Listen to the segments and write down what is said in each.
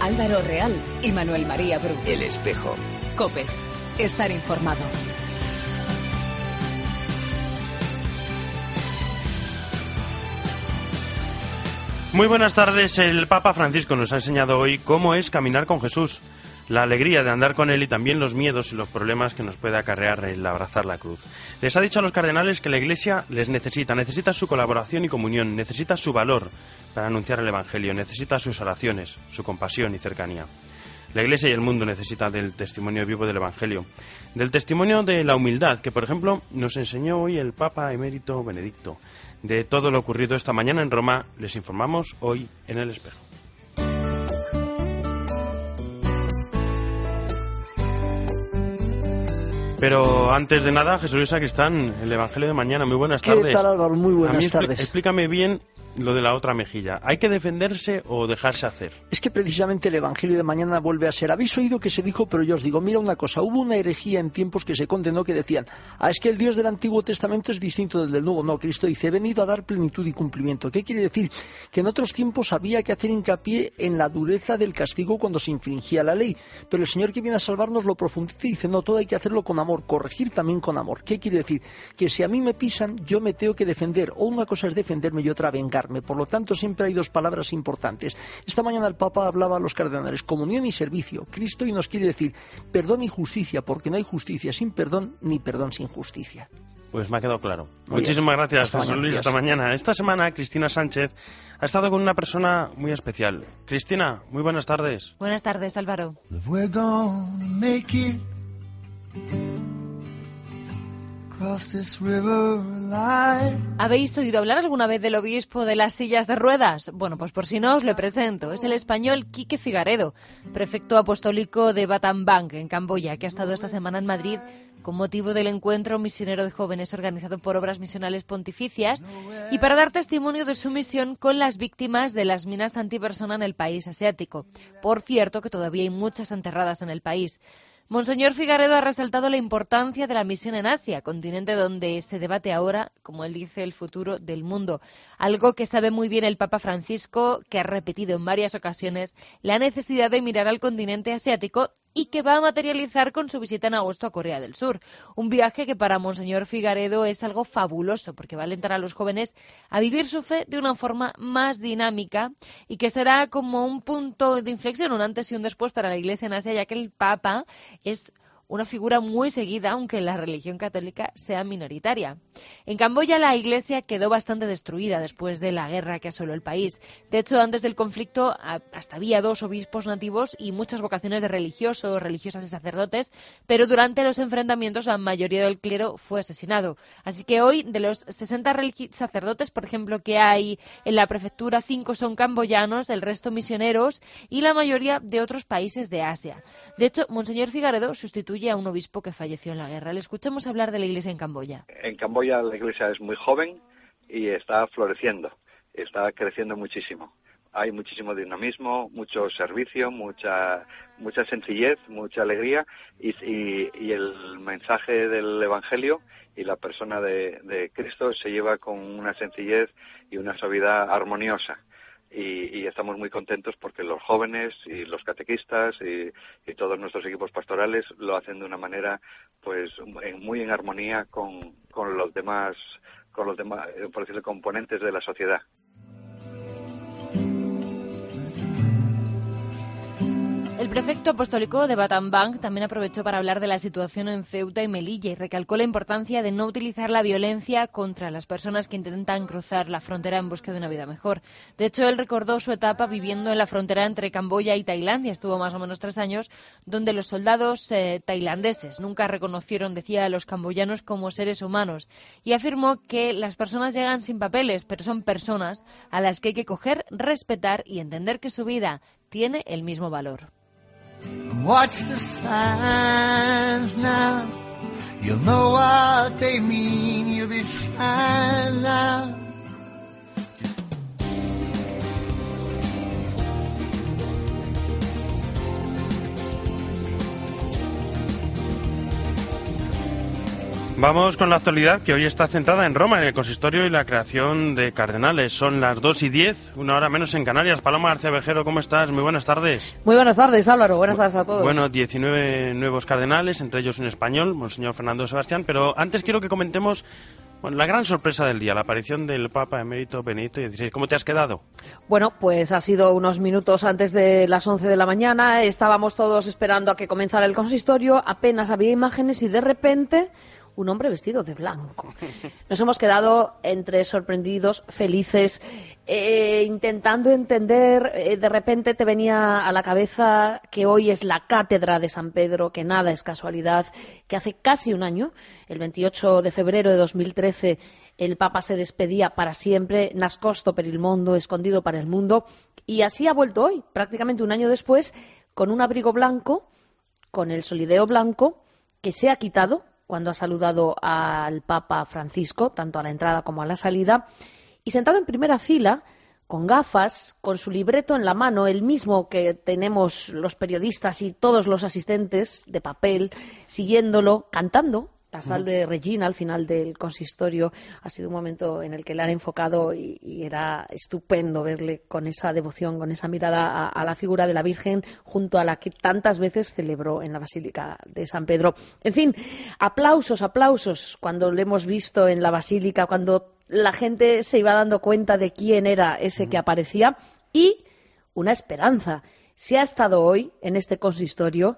Álvaro Real y Manuel María Bru. El Espejo. COPE. Estar informado. Muy buenas tardes. El Papa Francisco nos ha enseñado hoy cómo es caminar con Jesús, la alegría de andar con Él y también los miedos y los problemas que nos puede acarrear el abrazar la cruz. Les ha dicho a los cardenales que la Iglesia les necesita su colaboración y comunión, necesita su valor para anunciar el Evangelio, necesita sus oraciones, su compasión y cercanía. La Iglesia y el mundo necesitan del testimonio vivo del Evangelio, del testimonio de la humildad que, por ejemplo, nos enseñó hoy el Papa Emérito Benedicto. De todo lo ocurrido esta mañana en Roma, les informamos hoy en El Espejo. Pero antes de nada, Jesús Luis Sacristán, el Evangelio de mañana. Muy buenas tardes. ¿Qué tal, Álvaro? Muy buenas tardes. Explícame bien lo de la otra mejilla. ¿Hay que defenderse o dejarse hacer? Es que precisamente el Evangelio de mañana vuelve a ser. Habéis oído que se dijo, pero yo os digo, mira una cosa, hubo una herejía en tiempos que se condenó que decían, es que el Dios del Antiguo Testamento es distinto del del Nuevo. No, Cristo dice, he venido a dar plenitud y cumplimiento. ¿Qué quiere decir? Que en otros tiempos había que hacer hincapié en la dureza del castigo cuando se infringía la ley, pero el Señor que viene a salvarnos lo profundiza y dice, no, todo hay que hacerlo con amor, corregir también con amor. ¿Qué quiere decir? Que si a mí me pisan, yo me tengo que defender, o una cosa es defenderme y otra vengarme. Por lo tanto, siempre hay dos palabras importantes. Esta mañana el Papa hablaba a los cardenales, comunión y servicio. Cristo hoy nos quiere decir perdón y justicia, porque no hay justicia sin perdón, ni perdón sin justicia. Pues me ha quedado claro. Muchísimas gracias, Jesús Luis. Hasta mañana. Esta semana, Cristina Sánchez ha estado con una persona muy especial. Cristina, muy buenas tardes. Buenas tardes, Álvaro. ¿Habéis oído hablar alguna vez del obispo de las sillas de ruedas? Bueno, pues por si no os lo presento. Es el español Quique Figaredo, prefecto apostólico de Batam Bank, en Camboya, que ha estado esta semana en Madrid con motivo del encuentro misionero de jóvenes organizado por Obras Misionales Pontificias y para dar testimonio de su misión con las víctimas de las minas antipersona en el país asiático. Por cierto, que todavía hay muchas enterradas en el país. Monseñor Figaredo ha resaltado la importancia de la misión en Asia, continente donde se debate ahora, como él dice, el futuro del mundo. Algo que sabe muy bien el Papa Francisco, que ha repetido en varias ocasiones la necesidad de mirar al continente asiático y que va a materializar con su visita en agosto a Corea del Sur. Un viaje que para Monseñor Figaredo es algo fabuloso, porque va a alentar a los jóvenes a vivir su fe de una forma más dinámica y que será como un punto de inflexión, un antes y un después para la Iglesia en Asia, ya que el Papa es una figura muy seguida, aunque la religión católica sea minoritaria. En Camboya la iglesia quedó bastante destruida después de la guerra que asoló el país. De hecho, antes del conflicto hasta había 2 obispos nativos y muchas vocaciones de religiosos, religiosas y sacerdotes, pero durante los enfrentamientos la mayoría del clero fue asesinado. Así que hoy, de los 60 sacerdotes, por ejemplo, que hay en la prefectura, 5 son camboyanos, el resto misioneros y la mayoría de otros países de Asia. De hecho, Monseñor Figaredo sustituye a un obispo que falleció en la guerra. Le escuchamos hablar de la iglesia en Camboya. En Camboya la iglesia es muy joven y está floreciendo, está creciendo muchísimo. Hay muchísimo dinamismo, mucho servicio, mucha sencillez, mucha alegría y el mensaje del Evangelio y la persona de Cristo se lleva con una sencillez y una suavidad armoniosa. Y estamos muy contentos porque los jóvenes y los catequistas y todos nuestros equipos pastorales lo hacen de una manera pues muy en armonía con los demás, por decirlo, componentes de la sociedad. El prefecto apostólico de Batam Bank también aprovechó para hablar de la situación en Ceuta y Melilla y recalcó la importancia de no utilizar la violencia contra las personas que intentan cruzar la frontera en busca de una vida mejor. De hecho, él recordó su etapa viviendo en la frontera entre Camboya y Tailandia. Estuvo más o menos 3 años, donde los soldados tailandeses nunca reconocieron, decía, a los camboyanos como seres humanos. Y afirmó que las personas llegan sin papeles, pero son personas a las que hay que coger, respetar y entender que su vida tiene el mismo valor. Watch the signs now. You'll know what they mean. You'll be fine now. Vamos con la actualidad, que hoy está centrada en Roma, en el consistorio y la creación de cardenales. Son las 2:10, una hora menos en Canarias. Paloma García Vejero, ¿cómo estás? Muy buenas tardes. Muy buenas tardes, Álvaro. Buenas tardes a todos. Bueno, 19 nuevos cardenales, entre ellos un español, Monseñor Fernando Sebastián. Pero antes quiero que comentemos la gran sorpresa del día, la aparición del Papa Emérito Benedicto XVI. ¿Cómo te has quedado? Bueno, pues ha sido unos minutos antes de las 11 de la mañana. Estábamos todos esperando a que comenzara el consistorio. Apenas había imágenes y de repente un hombre vestido de blanco. Nos hemos quedado entre sorprendidos, felices, intentando entender. De repente te venía a la cabeza que hoy es la cátedra de San Pedro, que nada es casualidad, que hace casi un año, el 28 de febrero de 2013, el Papa se despedía para siempre, nascosto per il mondo, escondido para el mundo, y así ha vuelto hoy, prácticamente un año después, con un abrigo blanco, con el solideo blanco, que se ha quitado cuando ha saludado al Papa Francisco, tanto a la entrada como a la salida, y sentado en primera fila, con gafas, con su libreto en la mano, el mismo que tenemos los periodistas y todos los asistentes de papel, siguiéndolo, cantando la Salve Regina al final del consistorio. Ha sido un momento en el que le han enfocado y era estupendo verle con esa devoción, con esa mirada a la figura de la Virgen junto a la que tantas veces celebró en la Basílica de San Pedro. En fin, aplausos, aplausos cuando le hemos visto en la Basílica, cuando la gente se iba dando cuenta de quién era ese que aparecía, y una esperanza. Si ha estado hoy en este consistorio,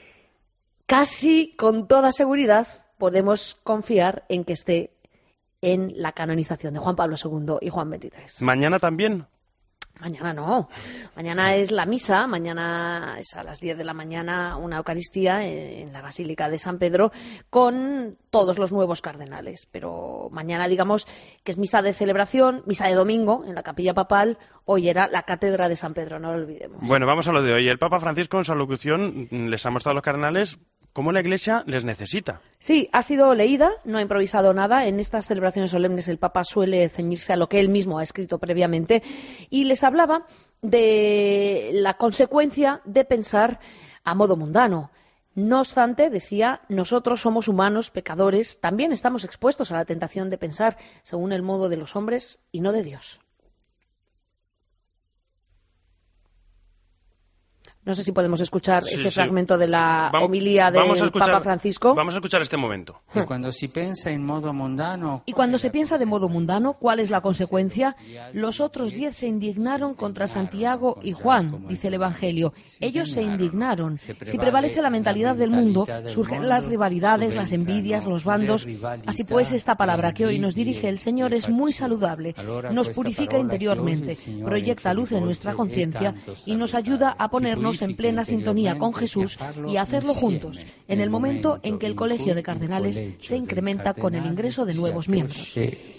casi con toda seguridad podemos confiar en que esté en la canonización de Juan Pablo II y Juan XXIII. ¿Mañana también? Mañana no. Mañana es la misa, mañana es a las 10 de la mañana una Eucaristía en la Basílica de San Pedro con todos los nuevos cardenales. Pero mañana, digamos, que es misa de celebración, misa de domingo en la Capilla Papal. Hoy era la Cátedra de San Pedro, no lo olvidemos. Bueno, vamos a lo de hoy. El Papa Francisco en su alocución les ha mostrado a los cardenales cómo la Iglesia les necesita. Sí, ha sido leída, no ha improvisado nada. En estas celebraciones solemnes el Papa suele ceñirse a lo que él mismo ha escrito previamente y les hablaba de la consecuencia de pensar a modo mundano. No obstante, decía, nosotros somos humanos, pecadores, también estamos expuestos a la tentación de pensar según el modo de los hombres y no de Dios. No sé si podemos escuchar ese fragmento de la homilía del Papa Francisco. Vamos a escuchar este momento. Y cuando se piensa de modo mundano, ¿cuál es la consecuencia? Los otros 10 se indignaron contra Santiago y Juan, dice el Evangelio. Ellos se indignaron. Si prevalece la mentalidad del mundo, surgen las rivalidades, las envidias, los bandos. Así pues, esta palabra que hoy nos dirige el Señor es muy saludable. Nos purifica interiormente, proyecta luz en nuestra conciencia y nos ayuda a ponernos en plena sintonía con Jesús y a hacerlo juntos, en el momento en que el Colegio de Cardenales se incrementa con el ingreso de nuevos miembros.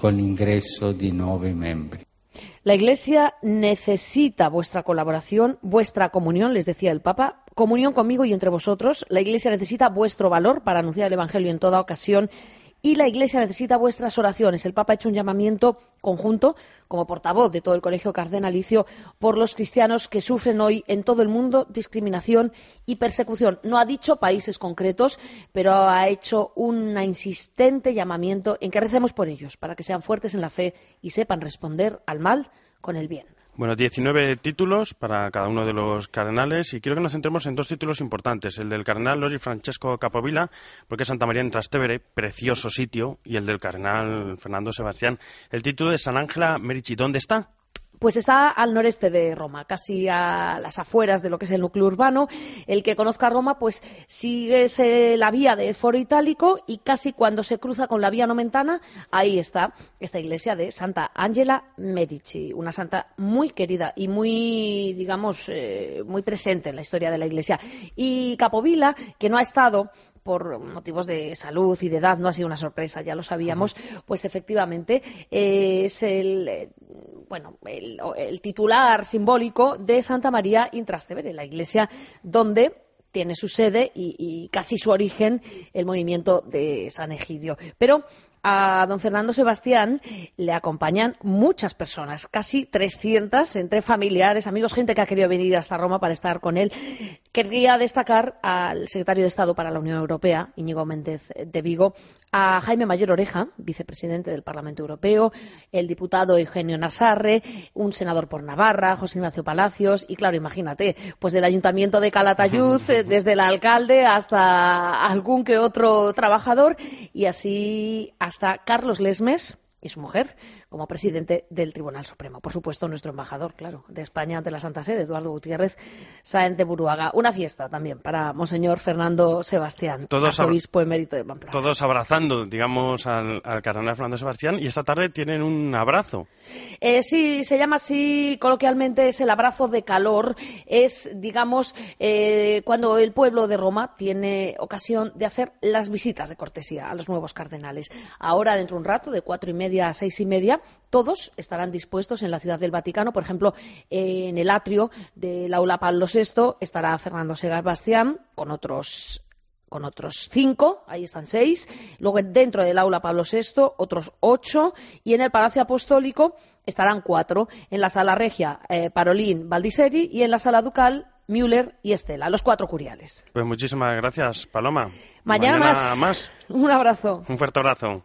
La Iglesia necesita vuestra colaboración, vuestra comunión, les decía el Papa, comunión conmigo y entre vosotros. La Iglesia necesita vuestro valor para anunciar el Evangelio en toda ocasión. Y la Iglesia necesita vuestras oraciones. El Papa ha hecho un llamamiento conjunto, como portavoz de todo el Colegio Cardenalicio, por los cristianos que sufren hoy en todo el mundo discriminación y persecución. No ha dicho países concretos, pero ha hecho un insistente llamamiento en que recemos por ellos, para que sean fuertes en la fe y sepan responder al mal con el bien. Bueno, 19 títulos para cada uno de los cardenales y quiero que nos centremos en dos títulos importantes. El del cardenal Loris Francesco Capovilla, porque es Santa María in Trastevere, precioso sitio, y el del cardenal Fernando Sebastián, el título de San Angela Merici. ¿Dónde está? Pues está al noreste de Roma, casi a las afueras de lo que es el núcleo urbano. El que conozca Roma, pues sigue la vía de Foro Itálico y casi cuando se cruza con la vía Nomentana, ahí está esta iglesia de Santa Angela Merici, una santa muy querida y muy, digamos, muy presente en la historia de la iglesia. Y Capovilla, que no ha estado por motivos de salud y de edad, no ha sido una sorpresa, ya lo sabíamos, pues efectivamente es el titular simbólico de Santa María in Trastevere, la iglesia donde tiene su sede y casi su origen el movimiento de San Egidio. Pero a don Fernando Sebastián le acompañan muchas personas, casi 300, entre familiares, amigos, gente que ha querido venir hasta Roma para estar con él. Querría destacar al secretario de Estado para la Unión Europea, Íñigo Méndez de Vigo, a Jaime Mayor Oreja, vicepresidente del Parlamento Europeo, el diputado Eugenio Nassarre, un senador por Navarra, José Ignacio Palacios, y claro, imagínate, pues del Ayuntamiento de Calatayud, desde el alcalde hasta algún que otro trabajador, y así hasta Carlos Lesmes y su mujer, como presidente del Tribunal Supremo. Por supuesto, nuestro embajador, claro, de España ante la Santa Sede, Eduardo Gutiérrez Sáenz de Buruaga. Una fiesta también para Monseñor Fernando Sebastián, arzobispo emérito de Pamplona. Todos abrazando, digamos, al cardenal Fernando Sebastián, y esta tarde tienen un abrazo. Sí, se llama así, coloquialmente es el abrazo de calor. Es, digamos, cuando el pueblo de Roma tiene ocasión de hacer las visitas de cortesía a los nuevos cardenales. Ahora, dentro de un rato, de 4:30 a 6:30, todos estarán dispuestos en la Ciudad del Vaticano. Por ejemplo, en el atrio del Aula Pablo VI estará Fernando Sebastián con otros 5, ahí están 6. Luego, dentro del Aula Pablo VI, otros 8. Y en el Palacio Apostólico estarán 4. En la Sala Regia, Parolín, Baldiseri. Y en la Sala Ducal, Müller y Estela, los 4 curiales. Pues muchísimas gracias, Paloma. Mañana más. Un abrazo. Un fuerte abrazo.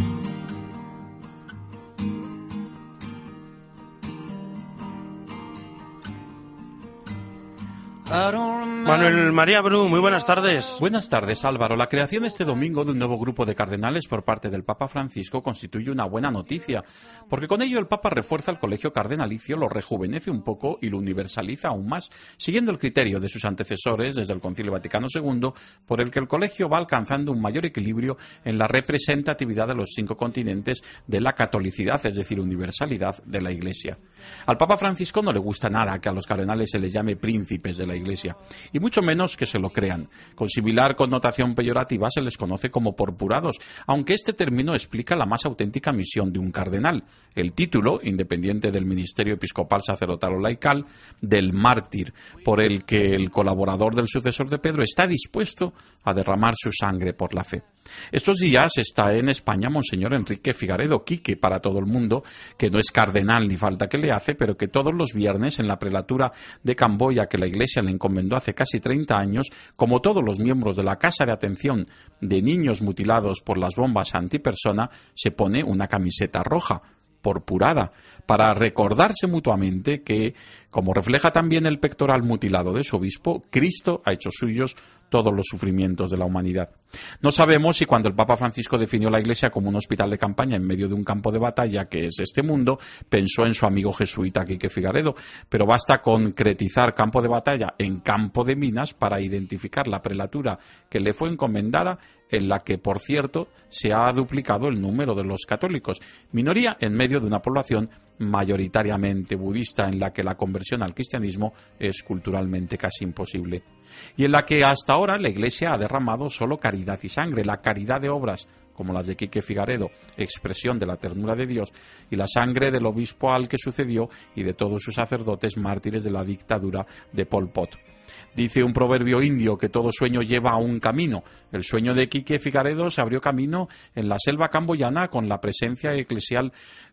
Manuel María Bru, muy buenas tardes. Buenas tardes, Álvaro. La creación este domingo de un nuevo grupo de cardenales por parte del Papa Francisco constituye una buena noticia, porque con ello el Papa refuerza el colegio cardenalicio, lo rejuvenece un poco y lo universaliza aún más, siguiendo el criterio de sus antecesores desde el Concilio Vaticano II, por el que el colegio va alcanzando un mayor equilibrio en la representatividad de los 5 continentes de la catolicidad, es decir, universalidad de la Iglesia. Al Papa Francisco no le gusta nada que a los cardenales se les llame príncipes de la Iglesia, y mucho menos que se lo crean. Con similar connotación peyorativa se les conoce como porpurados, aunque este término explica la más auténtica misión de un cardenal, el título, independiente del ministerio episcopal sacerdotal o laical, del mártir, por el que el colaborador del sucesor de Pedro está dispuesto a derramar su sangre por la fe. Estos días está en España Monseñor Enrique Figaredo, Quique para todo el mundo, que no es cardenal ni falta que le hace, pero que todos los viernes en la prelatura de Camboya que la Iglesia le encomendó hace casi 30 años, como todos los miembros de la Casa de Atención de Niños Mutilados por las Bombas Antipersona, se pone una camiseta roja, purpurada, para recordarse mutuamente que, como refleja también el pectoral mutilado de su obispo, Cristo ha hecho suyos todos los sufrimientos de la humanidad. No sabemos si cuando el Papa Francisco definió la Iglesia como un hospital de campaña en medio de un campo de batalla que es este mundo, pensó en su amigo jesuita Quique Figaredo, pero basta concretizar campo de batalla en campo de minas para identificar la prelatura que le fue encomendada, en la que, por cierto, se ha duplicado el número de los católicos, minoría en medio de una población mayoritariamente budista, en la que la conversión al cristianismo es culturalmente casi imposible, y en la que hasta ahora la Iglesia ha derramado solo caridad y sangre, la caridad de obras como las de Quique Figaredo, expresión de la ternura de Dios, y la sangre del obispo al que sucedió y de todos sus sacerdotes mártires de la dictadura de Pol Pot. Dice un proverbio indio que todo sueño lleva a un camino. El sueño de Quique Figaredo se abrió camino en la selva camboyana con una presencia eclesial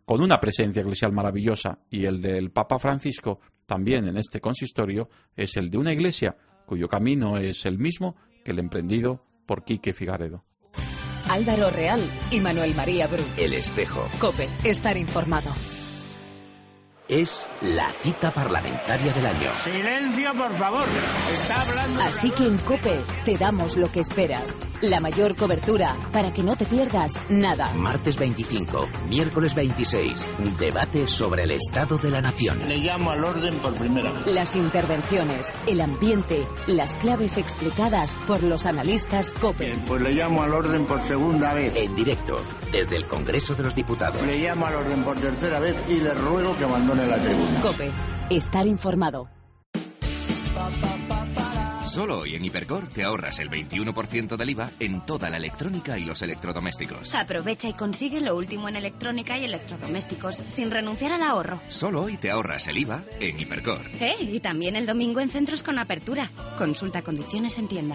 maravillosa, y el del Papa Francisco, también en este consistorio, es el de una iglesia cuyo camino es el mismo que el emprendido por Quique Figaredo. Álvaro Real y Manuel María Bru. El Espejo. COPE. Estar informado. Es la cita parlamentaria del año. ¡Silencio, por favor! Está hablando... Así que en COPE te damos lo que esperas. La mayor cobertura para que no te pierdas nada. Martes 25, miércoles 26. Debate sobre el estado de la nación. Le llamo al orden por primera vez. Las intervenciones, el ambiente, las claves explicadas por los analistas COPE. Bien, pues le llamo al orden por segunda vez. En directo, desde el Congreso de los Diputados. Le llamo al orden por tercera vez y le ruego que abandone la tribuna. COPE. Estar informado. Solo hoy en Hipercor te ahorras el 21% del IVA en toda la electrónica y los electrodomésticos. Aprovecha y consigue lo último en electrónica y electrodomésticos sin renunciar al ahorro. Solo hoy te ahorras el IVA en Hipercor. Y también el domingo en centros con apertura. Consulta condiciones en tienda.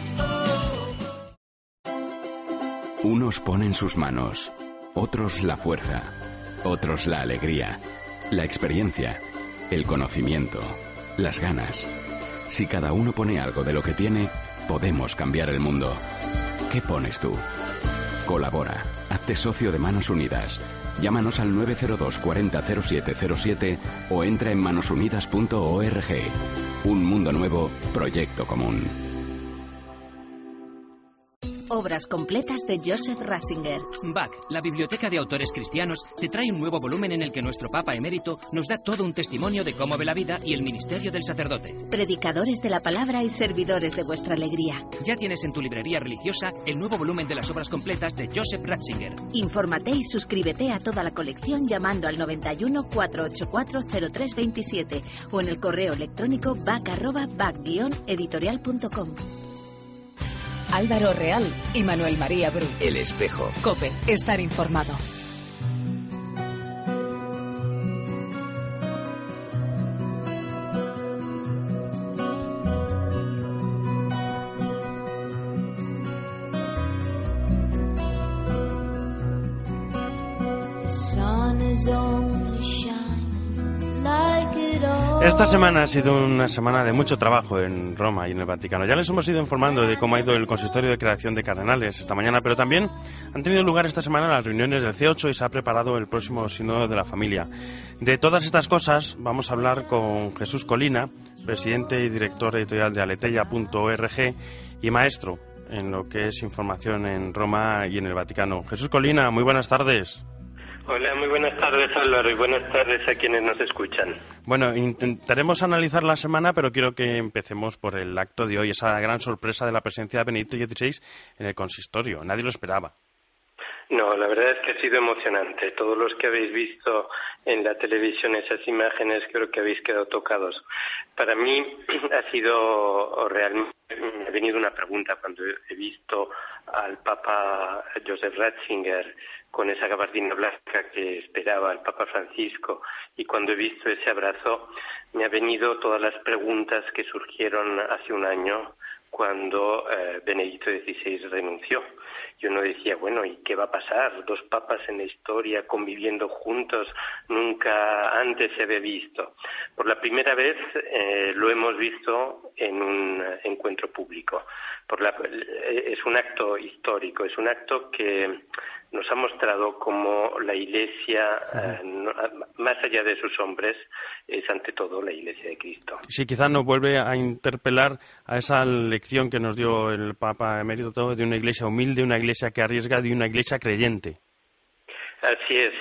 Unos ponen sus manos, otros la fuerza, otros la alegría, la experiencia, el conocimiento, las ganas. Si cada uno pone algo de lo que tiene, podemos cambiar el mundo. ¿Qué pones tú? Colabora. Hazte socio de Manos Unidas. Llámanos al 902 40 0707 o entra en manosunidas.org. Un mundo nuevo, proyecto común. Obras completas de Joseph Ratzinger. Bach, la biblioteca de autores cristianos, te trae un nuevo volumen en el que nuestro Papa emérito nos da todo un testimonio de cómo ve la vida y el ministerio del sacerdote. Predicadores de la palabra y servidores de vuestra alegría. Ya tienes en tu librería religiosa el nuevo volumen de las obras completas de Joseph Ratzinger. Infórmate y suscríbete a toda la colección llamando al 91 484 0327 o en el correo electrónico bach@bach-editorial.com. Álvaro Real y Manuel María Bru. El Espejo. COPE. Estar informado. Esta semana ha sido una semana de mucho trabajo en Roma y en el Vaticano. Ya les hemos ido informando de cómo ha ido el consistorio de creación de cardenales esta mañana, pero también han tenido lugar esta semana las reuniones del C8 y se ha preparado el próximo sínodo de la familia. De todas estas cosas vamos a hablar con Jesús Colina, presidente y director editorial de aleteia.org y maestro en lo que es información en Roma y en el Vaticano. Jesús Colina, muy buenas tardes. Hola, muy buenas tardes, Álvaro, y buenas tardes a quienes nos escuchan. Bueno, intentaremos analizar la semana, pero quiero que empecemos por el acto de hoy, esa gran sorpresa de la presencia de Benedicto XVI en el consistorio. Nadie lo esperaba. No, la verdad es que ha sido emocionante. Todos los que habéis visto en la televisión esas imágenes creo que habéis quedado tocados. Para mí ha sido realmente, me ha venido una pregunta cuando he visto al Papa Joseph Ratzinger con esa gabardina blanca que esperaba el Papa Francisco, y cuando he visto ese abrazo me ha venido todas las preguntas que surgieron hace un año cuando Benedicto XVI renunció. Y uno decía, bueno, ¿y qué va a pasar? Dos papas en la historia conviviendo juntos, nunca antes se había visto. Por la primera vez lo hemos visto en un encuentro público. Es un acto histórico, es un acto que nos ha mostrado cómo la Iglesia, más allá de sus hombres, es ante todo la Iglesia de Cristo. Sí, quizás nos vuelve a interpelar a esa lección que nos dio el Papa emérito de una Iglesia humilde, una Iglesia que arriesga y una Iglesia creyente. Así es.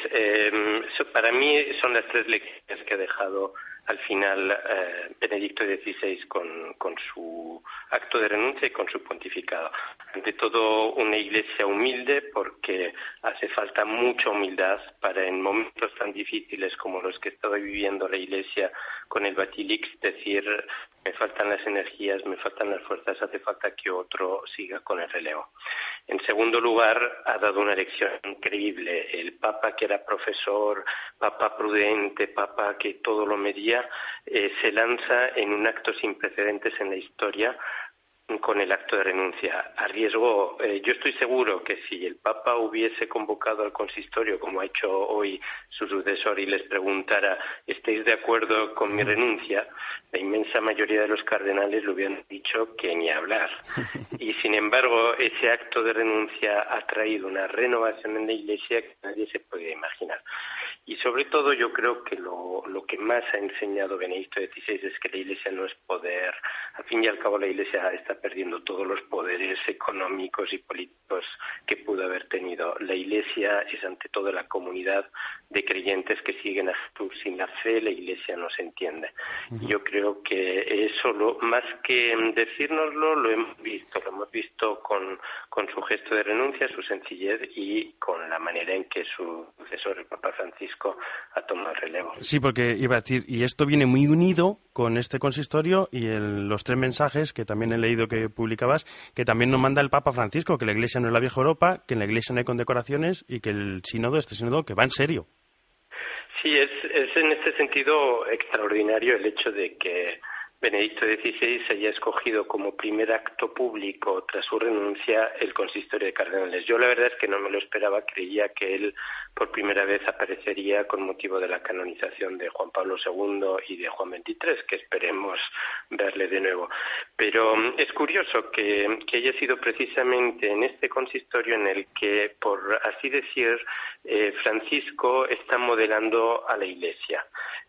Para mí son las tres lecciones que ha dejado al final Benedicto XVI con su acto de renuncia y con su pontificado. Ante todo, una Iglesia humilde, porque hace falta mucha humildad para, en momentos tan difíciles como los que estaba viviendo la Iglesia con el Batilix, decir, me faltan las energías, me faltan las fuerzas, hace falta que otro siga con el relevo. En segundo lugar, ha dado una lección increíble. El Papa, que era profesor, Papa prudente, Papa que todo lo medía, se lanza en un acto sin precedentes en la historia con el acto de renuncia. Arriesgó. Yo estoy seguro que si el Papa hubiese convocado al consistorio, como ha hecho hoy su sucesor, y les preguntara, ¿estáis de acuerdo con mi renuncia?, la inmensa mayoría de los cardenales le hubieran dicho que ni hablar. Y sin embargo, ese acto de renuncia ha traído una renovación en la Iglesia que nadie se podía imaginar. Y sobre todo yo creo que lo que más ha enseñado Benedicto XVI es que la Iglesia no es poder. Al fin y al cabo la Iglesia está perdiendo todos los poderes económicos y políticos que pudo haber tenido. La Iglesia es ante todo la comunidad de creyentes que siguen a Jesús. Sin la fe la Iglesia no se entiende. Y yo creo que eso, más que decírnoslo, lo hemos visto con su gesto de renuncia, su sencillez y con la manera en que su sucesor, el Papa Francisco, ha tomado el relevo. Sí, porque iba a decir, y esto viene muy unido con este consistorio y los tres mensajes que también he leído que publicabas, que también nos manda el Papa Francisco, que la Iglesia no es la vieja Europa, que en la Iglesia no hay condecoraciones y que este sínodo que va en serio. Sí, es en este sentido extraordinario el hecho de que Benedicto XVI haya escogido como primer acto público tras su renuncia el consistorio de cardenales. Yo la verdad es que no me lo esperaba, creía que él por primera vez aparecería con motivo de la canonización de Juan Pablo II y de Juan XXIII, que esperemos verle de nuevo. Pero es curioso que haya sido precisamente en este consistorio en el que, por así decir, Francisco está modelando a la Iglesia.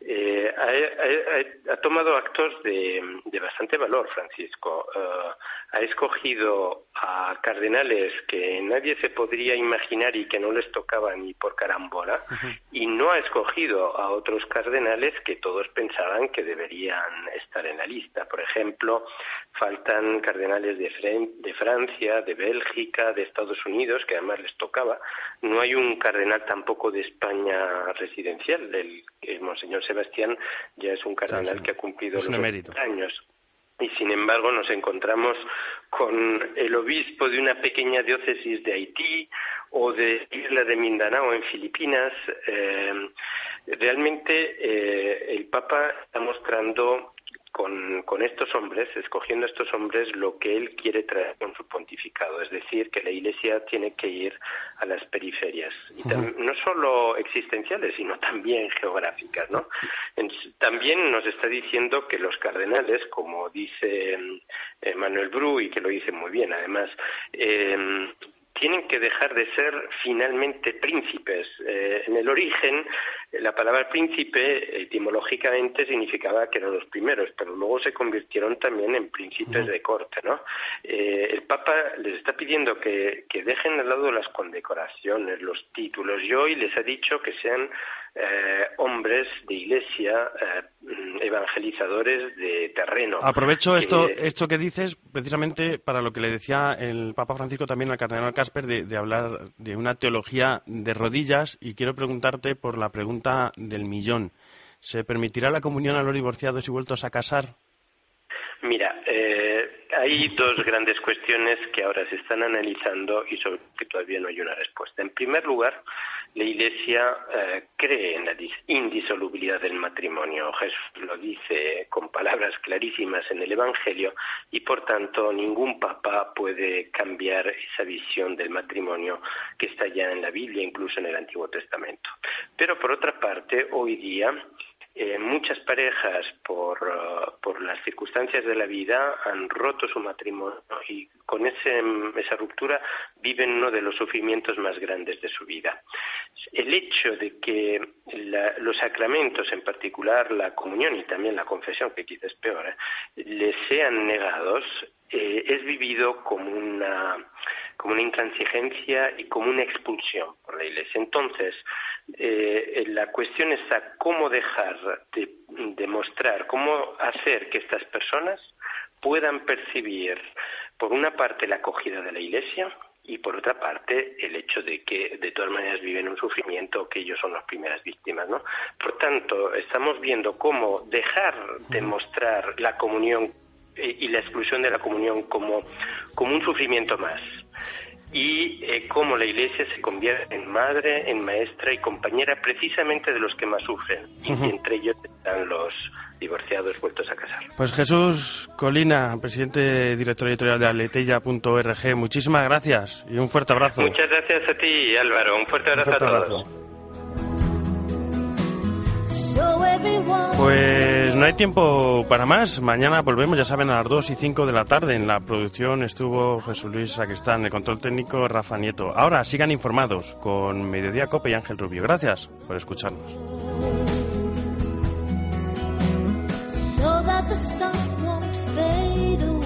Ha tomado actos de bastante valor, Francisco. Ha escogido a cardenales que nadie se podría imaginar y que no les tocaba ni por carambola, y no ha escogido a otros cardenales que todos pensaban que deberían estar en la lista. Por ejemplo, faltan cardenales de Francia, de Bélgica, de Estados Unidos, que además les tocaba. No hay un cardenal tampoco de España residencial. El Monseñor Sebastián ya es un cardenal que ha cumplido los 80 años. Y sin embargo nos encontramos con el obispo de una pequeña diócesis de Haití o de isla de Mindanao en Filipinas. Realmente el Papa está mostrando con estos hombres, escogiendo a estos hombres, lo que él quiere traer con su pontificado, es decir, que la Iglesia tiene que ir a las periferias, y no solo existenciales, sino también geográficas, ¿no? También nos está diciendo que los cardenales, como dice Manuel Bru, y que lo dice muy bien además, tienen que dejar de ser finalmente príncipes. En el origen, la palabra príncipe etimológicamente significaba que eran los primeros, pero luego se convirtieron también en príncipes de corte, ¿no? El Papa les está pidiendo que dejen de lado las condecoraciones, los títulos, y hoy les ha dicho que sean hombres de iglesia, evangelizadores de terreno. Aprovecho esto que dices precisamente para lo que le decía el Papa Francisco también al cardenal Casper, de hablar de una teología de rodillas, y quiero preguntarte por la pregunta del millón. ¿Se permitirá la comunión a los divorciados y vueltos a casar? Mira, hay dos grandes cuestiones que ahora se están analizando y sobre que todavía no hay una respuesta. En primer lugar, la Iglesia cree en la indisolubilidad del matrimonio. Jesús lo dice con palabras clarísimas en el Evangelio, y por tanto ningún papa puede cambiar esa visión del matrimonio que está ya en la Biblia, incluso en el Antiguo Testamento. Pero por otra parte, hoy día muchas parejas por las circunstancias de la vida han roto su matrimonio, y con esa ruptura viven uno de los sufrimientos más grandes de su vida. El hecho de que los sacramentos, en particular la comunión y también la confesión, que quizás es peor, les sean negados, es vivido como una intransigencia y como una expulsión por la Iglesia. Entonces, la cuestión está cómo dejar de mostrar, cómo hacer que estas personas puedan percibir, por una parte, la acogida de la Iglesia, y por otra parte el hecho de que de todas maneras viven un sufrimiento, que ellos son las primeras víctimas, ¿no? Por tanto, estamos viendo cómo dejar de mostrar la comunión y la exclusión de la comunión como un sufrimiento más, y cómo la Iglesia se convierte en madre, en maestra y compañera precisamente de los que más sufren, y entre ellos están los divorciados vueltos a casar. Pues Jesús Colina, presidente director editorial de Aleteia.org, muchísimas gracias y un fuerte abrazo. Muchas gracias a ti, Álvaro, un fuerte abrazo a todos. Pues no hay tiempo para más. Mañana volvemos, ya saben, a las 2:05 de la tarde. En la producción estuvo Jesús Luis Sacristán, en el control técnico Rafa Nieto. Ahora sigan informados con Mediodía Cope y Ángel Rubio. Gracias por escucharnos. So that the sun won't fade away.